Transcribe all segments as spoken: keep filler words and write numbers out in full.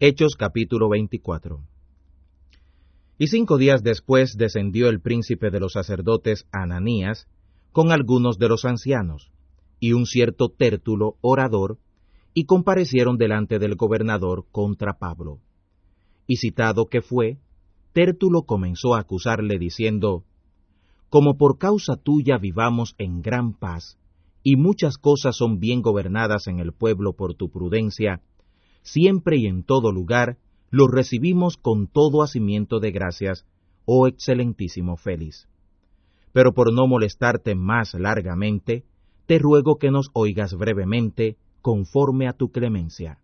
Hechos capítulo veinticuatro. Y cinco días después descendió el príncipe de los sacerdotes Ananías con algunos de los ancianos, y un cierto Tértulo, orador, y comparecieron delante del gobernador contra Pablo. Y citado que fue, Tértulo comenzó a acusarle diciendo: Como por causa tuya vivamos en gran paz, y muchas cosas son bien gobernadas en el pueblo por tu prudencia, siempre y en todo lugar los recibimos con todo hacimiento de gracias, oh excelentísimo Félix. Pero por no molestarte más largamente, te ruego que nos oigas brevemente, conforme a tu clemencia.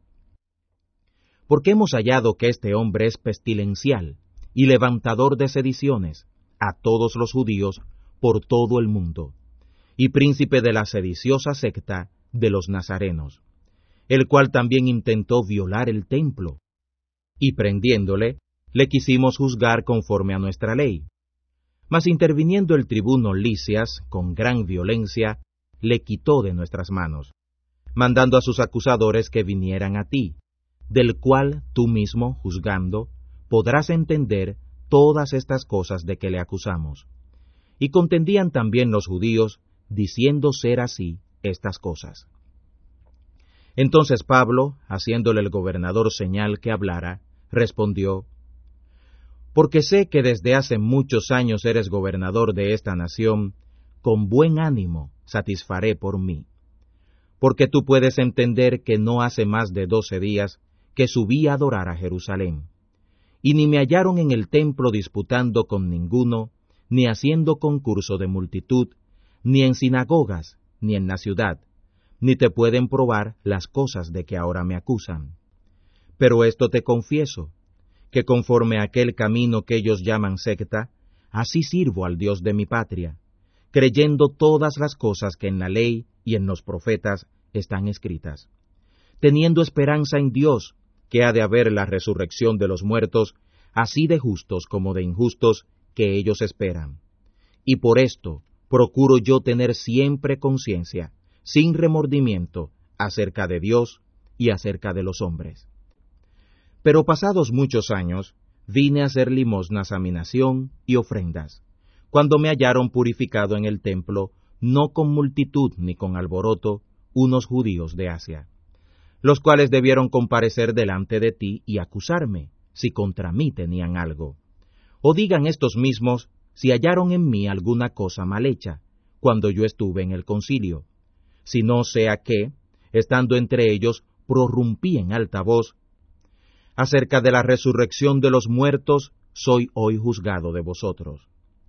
Porque hemos hallado que este hombre es pestilencial y levantador de sediciones a todos los judíos por todo el mundo, y príncipe de la sediciosa secta de los nazarenos, el cual también intentó violar el templo, y prendiéndole, le quisimos juzgar conforme a nuestra ley. Mas interviniendo el tribuno Lisias, con gran violencia, le quitó de nuestras manos, mandando a sus acusadores que vinieran a ti, del cual tú mismo, juzgando, podrás entender todas estas cosas de que le acusamos. Y contendían también los judíos, diciendo ser así estas cosas. Entonces Pablo, haciéndole el gobernador señal que hablara, respondió: Porque sé que desde hace muchos años eres gobernador de esta nación, con buen ánimo satisfaré por mí. Porque tú puedes entender que no hace más de doce días que subí a adorar a Jerusalén, y ni me hallaron en el templo disputando con ninguno, ni haciendo concurso de multitud, ni en sinagogas, ni en la ciudad, ni te pueden probar las cosas de que ahora me acusan. Pero esto te confieso, que conforme a aquel camino que ellos llaman secta, así sirvo al Dios de mi patria, creyendo todas las cosas que en la ley y en los profetas están escritas, teniendo esperanza en Dios, que ha de haber la resurrección de los muertos, así de justos como de injustos, que ellos esperan. Y por esto procuro yo tener siempre conciencia, sin remordimiento, acerca de Dios y acerca de los hombres. Pero pasados muchos años, vine a hacer limosnas a mi nación y ofrendas, cuando me hallaron purificado en el templo, no con multitud ni con alboroto, unos judíos de Asia, los cuales debieron comparecer delante de ti y acusarme, si contra mí tenían algo. O digan estos mismos si hallaron en mí alguna cosa mal hecha, cuando yo estuve en el concilio, si no sea que, estando entre ellos, prorrumpí en alta voz: Acerca de la resurrección de los muertos, soy hoy juzgado de vosotros.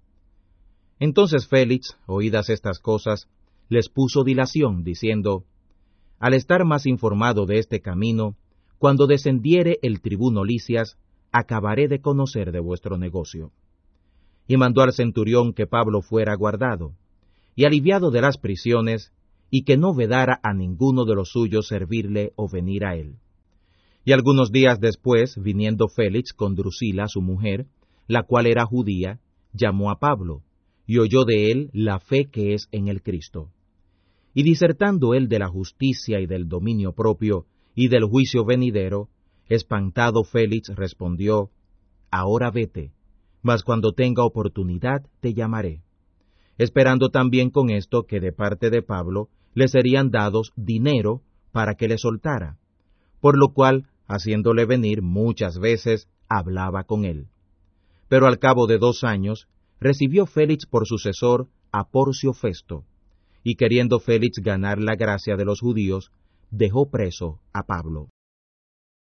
Entonces Félix, oídas estas cosas, les puso dilación, diciendo: Al estar más informado de este camino, cuando descendiere el tribuno Lisias, acabaré de conocer de vuestro negocio. Y mandó al centurión que Pablo fuera guardado, y aliviado de las prisiones, y que no vedara a ninguno de los suyos servirle o venir a él. Y algunos días después, viniendo Félix con Drusila su mujer, la cual era judía, llamó a Pablo, y oyó de él la fe que es en el Cristo. Y disertando él de la justicia y del dominio propio, y del juicio venidero, espantado Félix respondió: Ahora vete, mas cuando tenga oportunidad te llamaré. Esperando también con esto que de parte de Pablo le serían dados dinero para que le soltara, por lo cual, haciéndole venir muchas veces, hablaba con él. Pero al cabo de dos años, recibió Félix por sucesor a Porcio Festo, y queriendo Félix ganar la gracia de los judíos, dejó preso a Pablo.